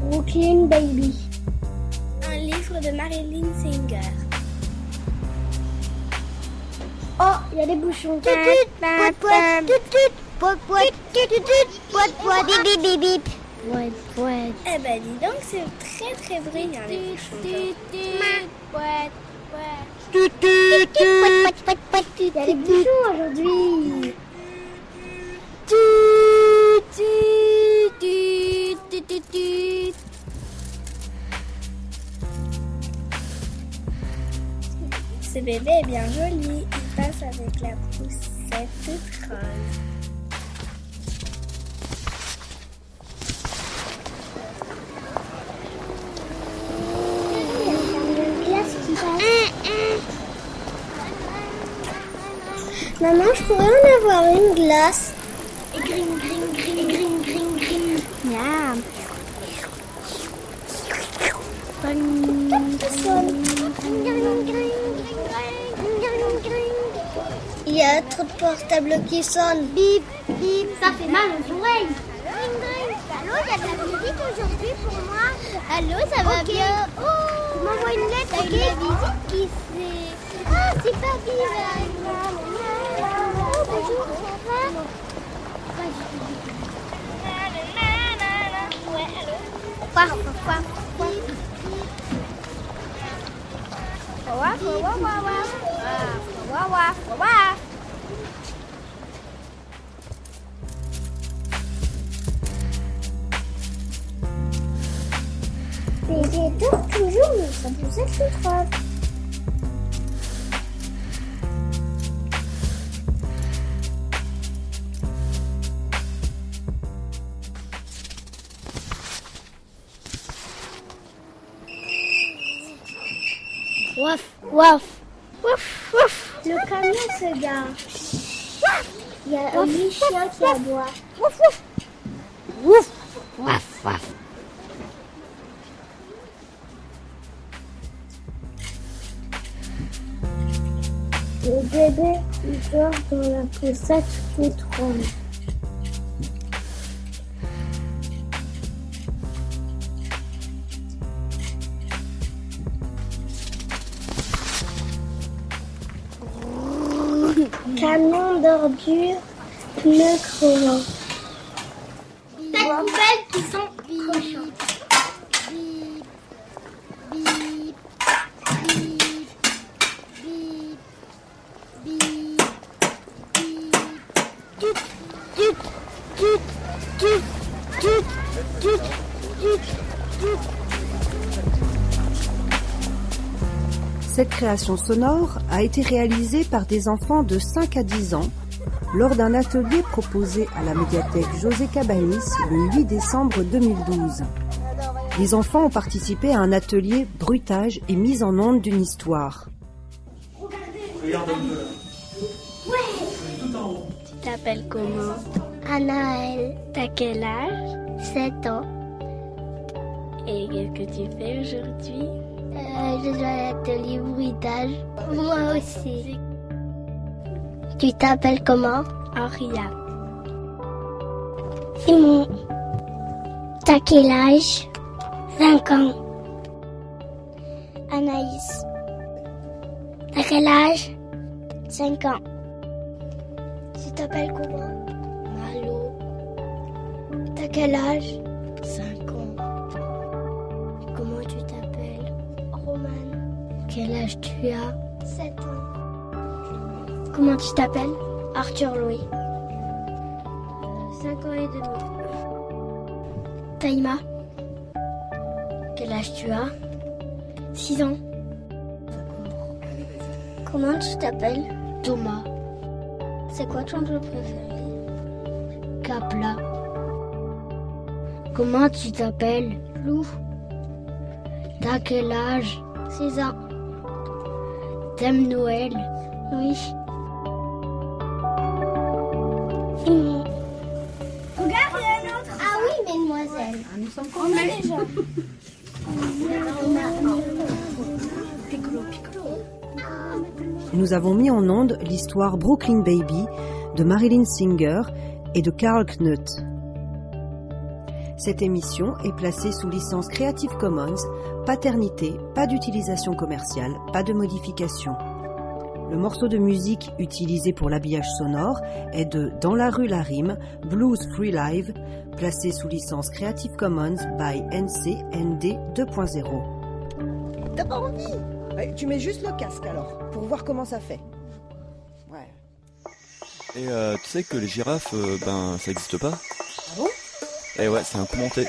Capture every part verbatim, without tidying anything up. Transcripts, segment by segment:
Brooklyn Baby. Un livre de Marilyn Singer. Oh, il y a des bouchons. Tut tut, poit poit, tut tut, poit poit, tut tut, poit poit, bip bip bip. Poit poit. Eh ben dis donc, c'est très très brillant les bouchons. Tut tut, poit poit. Tut tut tut. Poit poit poit, tut Il y a des bouchons aujourd'hui. Tut tut tut tut tut. Ce bébé est bien joli. Il passe avec la poussette toute rose. Maman, je pourrais en avoir une glace. Et gring gring gring gring gring gring. Miam. Il y a trop de portables qui sonnent. Bip bip, ça fait mal aux oreilles. Allô, il y a de la visite aujourd'hui pour moi. Allô, ça va okay. bien? Oh, tu m'envoies une lettre, ok? La visite qui c'est. Ah, super bien. Oh, bonjour, ça va? Ouais, allô? Paf, paf, paf. Waf, waf, waf, waf. Waf, waf, waf. Mais j'ai toujours, toujours, mais ça vous êtes le trois. Waf, waf, waf, waf. Le camion se gare. Il y a un petit chien qui aboie. Wouf, wouf. Wouf, waf, waf. Le bébé, il dort dans la poussette toute ronde. Camion d'ordures, pneus crevants. Cette poubelle qui sont cochons. Bip, bip, bip, bip, bip, bip. Tut, tut, tut, tut, tut, tut, tut, tut. Cette création sonore a été réalisée par des enfants de cinq à dix ans lors d'un atelier proposé à la médiathèque José Cabanis le huit décembre deux mille douze. Les enfants ont participé à un atelier bruitage et mise en onde d'une histoire. Tu t'appelles comment? Anaël, T'as quel âge? sept ans. Et qu'est-ce que tu fais aujourd'hui? Euh, je joue à l'atelier bruitage. Moi aussi. Tu t'appelles comment? Aria. Simon. T'as quel âge? cinq ans. Anaïs. T'as quel âge? cinq ans. Tu t'appelles comment? Malo. T'as quel âge? cinq ans. Comment tu t'appelles? Roman. Quel âge tu as? sept ans. Comment tu t'appelles? Arthur Louis. cinq ans et demi. Taïma. Quel âge tu as? six ans. Comment tu t'appelles? Thomas. C'est quoi ton jeu préféré? Capla. Comment tu t'appelles? Lou. T'as quel âge? six ans. T'aimes Noël? Oui. Simon. Regarde, il y a un autre. Ah oui, mesdemoiselles. Ah, nous sommes combien déjà? Piccolo, piccolo. Nous avons mis en onde l'histoire Brooklyn Baby de Marilyn Singer et de Carl Knut. Cette émission est placée sous licence Creative Commons, paternité, pas d'utilisation commerciale, pas de modification. Le morceau de musique utilisé pour l'habillage sonore est de Dans la rue la rime, Blues Free Live, placé sous licence Creative Commons by N C N D deux point zéro. T'as pas envie ? Ouais, tu mets juste le casque alors, pour voir comment ça fait. Ouais. Et euh, tu sais que les girafes, euh, ben, ça n'existe pas ? Ah bon ? Eh ouais, c'est un commenté.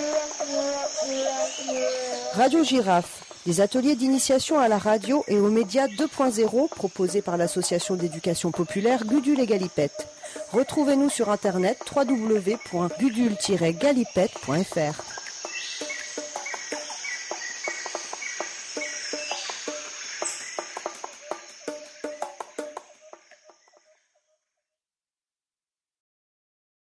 Radio Girafe, des ateliers d'initiation à la radio et aux médias deux point zéro proposés par l'association d'éducation populaire Gudule et Galipette. Retrouvez-nous sur internet w w w point gudule tiret galipette point f r.